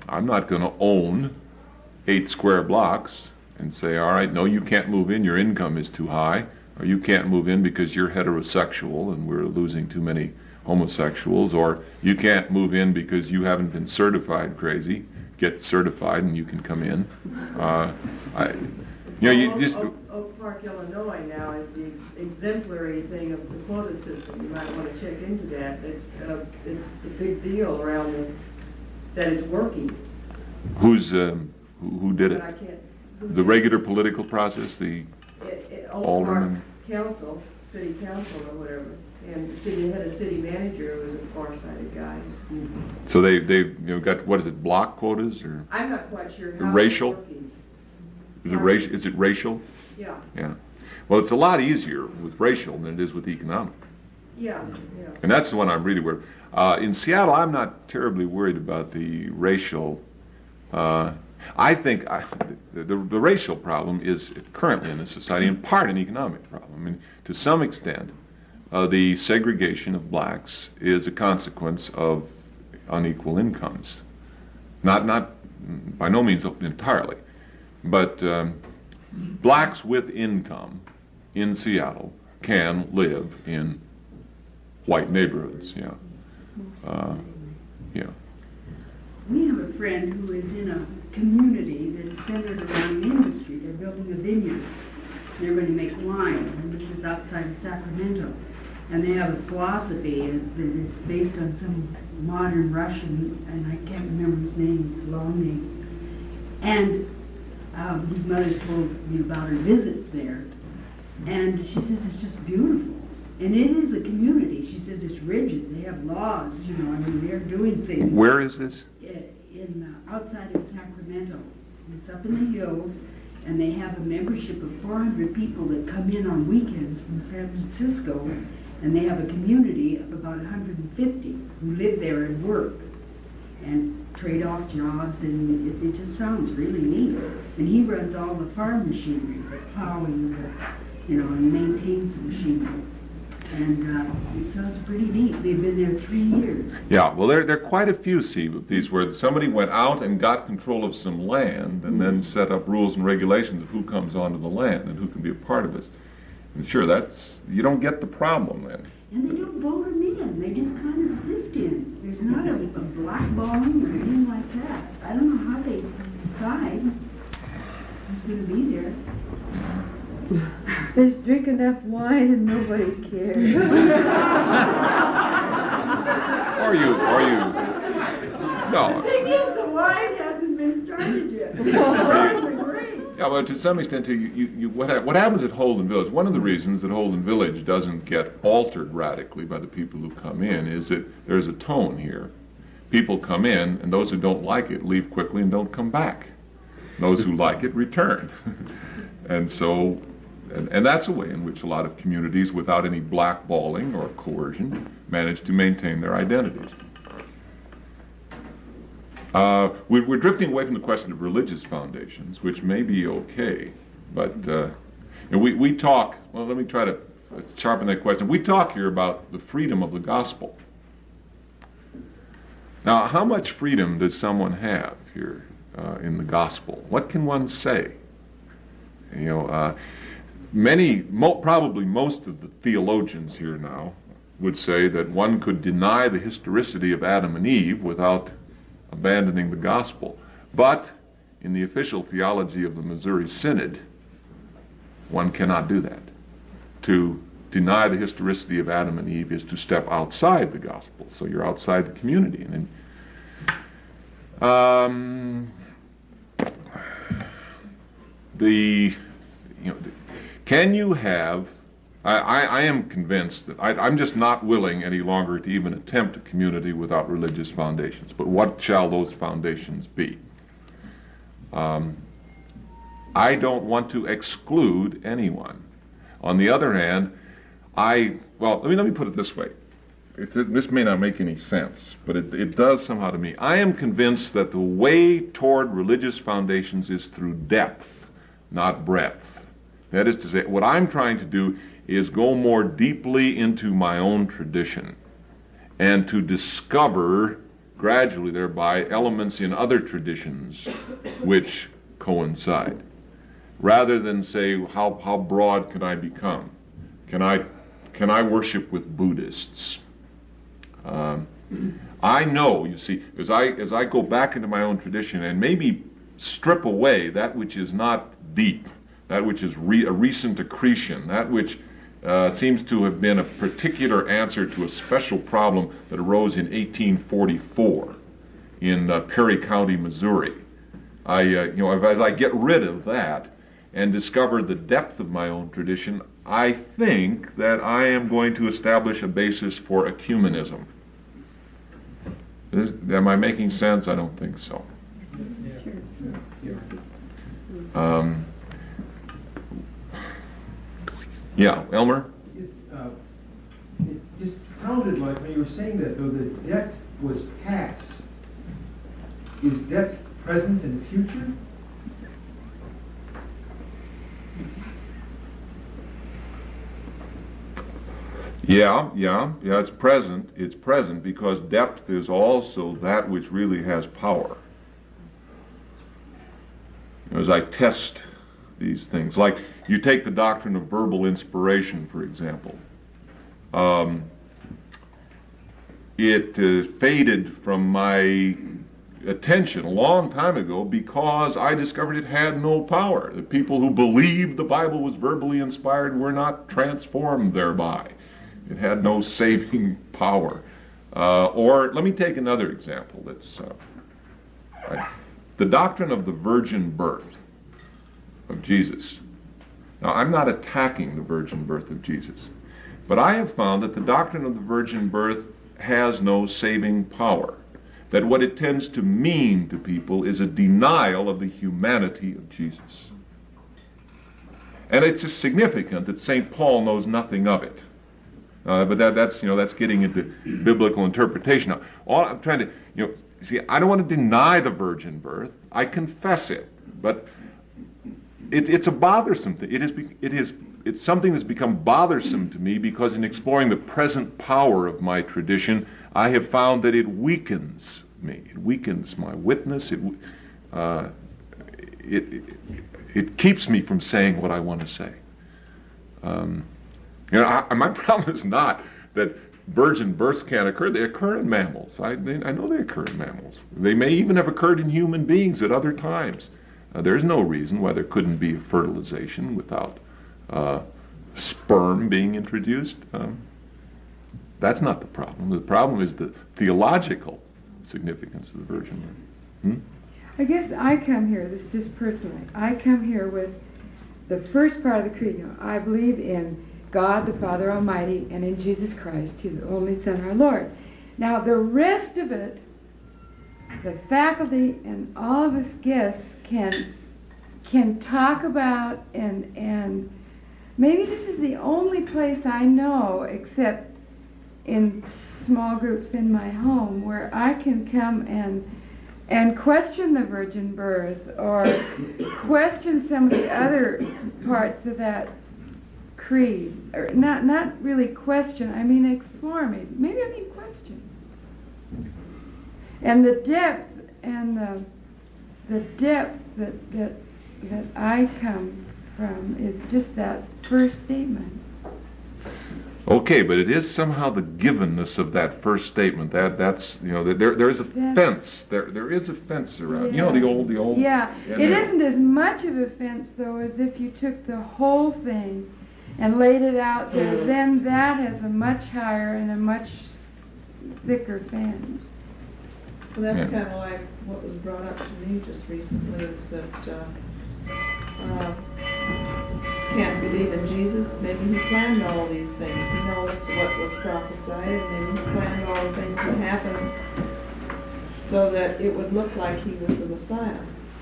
I'm not going to own eight square blocks and say, all right, no, you can't move in, your income is too high, or you can't move in because you're heterosexual and we're losing too many homosexuals, or you can't move in because you haven't been certified crazy. Get certified and you can come in. Uh, I, you know, you Oak, just... Oak, Oak Park, Illinois now is the exemplary thing of the quota system. You might want to check into that. It's, uh, it's a big deal around the, that it's working. Who's, um, who, who did But it? I can't. The regular political process, the It, it, Oak Park alderman? Council, city council or whatever. And the city had a city manager who was a far-sighted guy. So they, they, you know, got, what is it, block quotas or I'm not quite sure how racial? it's working. Is it racial? Is it racial? Yeah, Yeah. Well, it's a lot easier with racial than it is with economic. yeah, yeah. And that's the one I'm really worried. Uh, in Seattle, I'm not terribly worried about the racial. Uh, I think I, the, the, the racial problem is currently in the society in part an economic problem. I mean, to some extent, uh, the segregation of blacks is a consequence of unequal incomes. Not, not by no means entirely, but um, blacks with income in Seattle can live in white neighborhoods. Yeah, uh, yeah. We have a friend who is in a community that is centered around industry. They're building a vineyard. They're going to make wine, and this is outside of Sacramento. And they have a philosophy that is based on some modern Russian, and I can't remember his name, it's a long name. And um, his mother's told me about her visits there. And she says it's just beautiful. And it is a community. She says it's rigid. They have laws, you know, I mean, they're doing things. Where is this? In, uh, outside of Sacramento. It's up in the hills, and they have a membership of four hundred people that come in on weekends from San Francisco, and they have a community of about one hundred fifty who live there and work and trade off jobs, and it, it just sounds really neat. And he runs all the farm machinery, the plowing, the, you know, and maintains the machinery. And uh, it sounds pretty neat. They've been there three years. Yeah, well, there, there are quite a few, see, with these where somebody went out and got control of some land and then set up rules and regulations of who comes onto the land and who can be a part of it. And sure, that's, you don't get the problem then. And they don't vote them in. They just kind of sift in. There's not a, a blackballing or anything like that. I don't know how they decide who's going to be there. There's drink enough wine and nobody cares. Or you, or you, no. The thing is, the wine hasn't been started yet. The grapes. Yeah, but to some extent, too, you, you, you, what, ha- what happens at Holden Village, one of the reasons that Holden Village doesn't get altered radically by the people who come in is that there's a tone here. People come in, and those who don't like it leave quickly and don't come back. Those who like it return. And so, and, and that's a way in which a lot of communities, without any blackballing or coercion, manage to maintain their identities. Uh, we, we're drifting away from the question of religious foundations, which may be okay, but uh, you know, we, we talk, well, let me try to sharpen that question. We talk here about the freedom of the gospel. Now, how much freedom does someone have here uh, in the gospel? What can one say? You know, uh, many, mo- probably most of the theologians here now would say that one could deny the historicity of Adam and Eve without abandoning the gospel. But in the official theology of the Missouri Synod, one cannot do that. To deny the historicity of Adam and Eve is to step outside the gospel. So you're outside the community. And in, um, the, you know, the, can you have, I, I, I am convinced that I, I'm just not willing any longer to even attempt a community without religious foundations. But what shall those foundations be? Um, I don't want to exclude anyone. On the other hand, I, well, let me, let me put it this way. It, this may not make any sense, but it, it does somehow to me. I am convinced that the way toward religious foundations is through depth, not breadth. That is to say, what I'm trying to do is go more deeply into my own tradition and to discover gradually thereby elements in other traditions which coincide, rather than say, how, how broad can I become? Can I, can I worship with Buddhists? Um, I know, you see, as I, as I go back into my own tradition and maybe strip away that which is not deep, that which is re, a recent accretion, that which uh, seems to have been a particular answer to a special problem that arose in eighteen forty-four in uh, Perry County, Missouri. I, uh, you know, as I get rid of that and discover the depth of my own tradition, I think that I am going to establish a basis for ecumenism. Is, am I making sense? I don't think so. Um, yeah, Elmer? Yes, uh, it just sounded like when you were saying that, though, the depth was past. Is depth present and future? Yeah, yeah, yeah, it's present. It's present because depth is also that which really has power. As I test these things, like you take the doctrine of verbal inspiration, for example. Um, it uh, faded from my attention a long time ago because I discovered it had no power. The people who believed the Bible was verbally inspired were not transformed thereby. It had no saving power. Uh, or let me take another example. That's uh, I, the doctrine of the virgin birth of Jesus. Now, I'm not attacking the virgin birth of Jesus, but I have found that the doctrine of the virgin birth has no saving power. That what it tends to mean to people is a denial of the humanity of Jesus. And it's significant that Saint Paul knows nothing of it. Uh, but that, that's, you know, that's getting into biblical interpretation. Now, all I'm trying to, you know, see, I don't want to deny the virgin birth. I confess it. But it, it's a bothersome thing. It is, it is, it's something that's become bothersome to me because in exploring the present power of my tradition, I have found that it weakens me. It weakens my witness. It, uh, it, it, it keeps me from saying what I want to say. Um, you know, I, my problem is not that virgin births can't occur. They occur in mammals. I, they, I know they occur in mammals. They may even have occurred in human beings at other times. Uh, there's no reason why there couldn't be fertilization without uh, sperm being introduced. Um, That's not the problem. The problem is the theological significance of the virgin birth. Hmm? I guess I come here, this is just personally, I come here with the first part of the creed. You know, I believe in God the Father Almighty and in Jesus Christ, His only Son, our Lord. Now the rest of it, the faculty and all of us guests can can talk about, and and maybe this is the only place I know, except in small groups in my home, where I can come and and question the virgin birth or question some of the other parts of that creed, or not not really question, I mean explore, maybe maybe I mean question. And the depth and the the depth that that that I come from is just that first statement. Okay, but it is somehow the givenness of that first statement. That that's you know there there is a That's, fence. There there is a fence around. Yeah. You know the old the old. Yeah, yeah it there. isn't as much of a fence though as if you took the whole thing and laid it out there. Then that has a much higher and a much thicker fence. Well, that's Yeah. kind of like what was brought up to me just recently, is that uh, uh, can't believe in Jesus. Maybe he planned all these things. He knows what was prophesied, and maybe he planned all the things that happened so that it would look like he was the Messiah.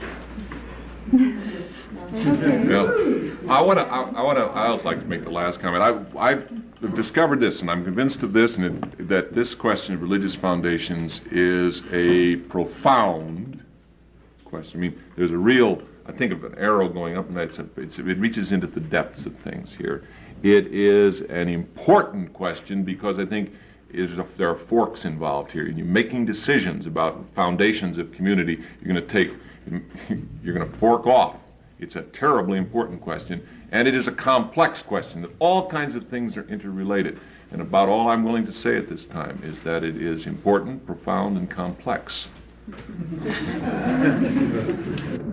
Okay. Well, I want to. I, I want to. I also like to make the last comment. I I've discovered this, and I'm convinced of this, and it, that this question of religious foundations is a profound question. I mean, there's a real. I think of an arrow going up, and that's a, it's, it reaches into the depths of things here. It is an important question because I think is if there are forks involved here, and you're making decisions about foundations of community, you're going to take, you're going to fork off. It's a terribly important question, and it is a complex question that all kinds of things are interrelated. And about all I'm willing to say at this time is that it is important, profound, and complex.